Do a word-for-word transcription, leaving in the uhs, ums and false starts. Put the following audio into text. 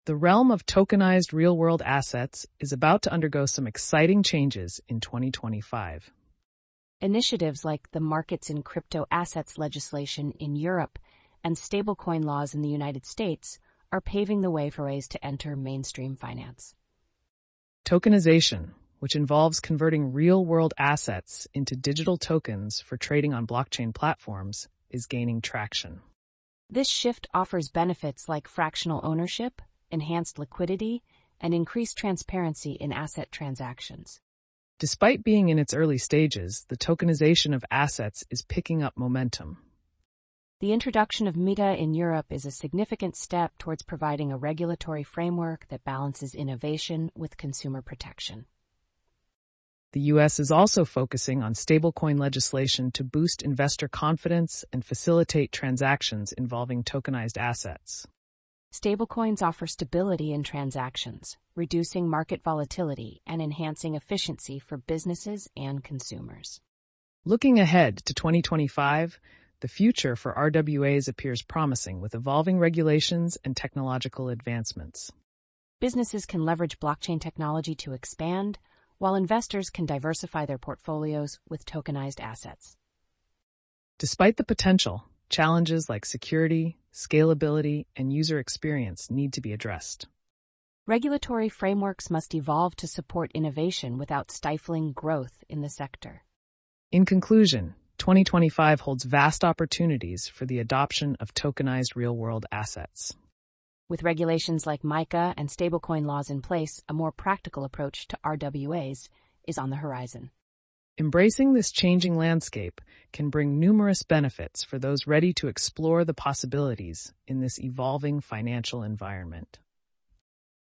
The realm of tokenized real-world assets is about to undergo some exciting changes in twenty twenty-five. Initiatives like the Markets in Crypto Assets legislation in Europe and stablecoin laws in the United States are paving the way for ways to enter mainstream finance. Tokenization, which involves converting real-world assets into digital tokens for trading on blockchain platforms, is gaining traction. This shift offers benefits like fractional ownership, enhanced liquidity, and increased transparency in asset transactions. Despite being in its early stages, the tokenization of assets is picking up momentum. The introduction of MiCA in Europe is a significant step towards providing a regulatory framework that balances innovation with consumer protection. The U S is also focusing on stablecoin legislation to boost investor confidence and facilitate transactions involving tokenized assets. Stablecoins offer stability in transactions, reducing market volatility and enhancing efficiency for businesses and consumers. Looking ahead to twenty twenty-five, the future for R W As appears promising with evolving regulations and technological advancements. Businesses can leverage blockchain technology to expand, while investors can diversify their portfolios with tokenized assets. Despite the potential, challenges like security, scalability, and user experience need to be addressed. Regulatory frameworks must evolve to support innovation without stifling growth in the sector. In conclusion, twenty twenty-five holds vast opportunities for the adoption of tokenized real-world assets. With regulations like MiCA and stablecoin laws in place, a more practical approach to R W As is on the horizon. Embracing this changing landscape can bring numerous benefits for those ready to explore the possibilities in this evolving financial environment.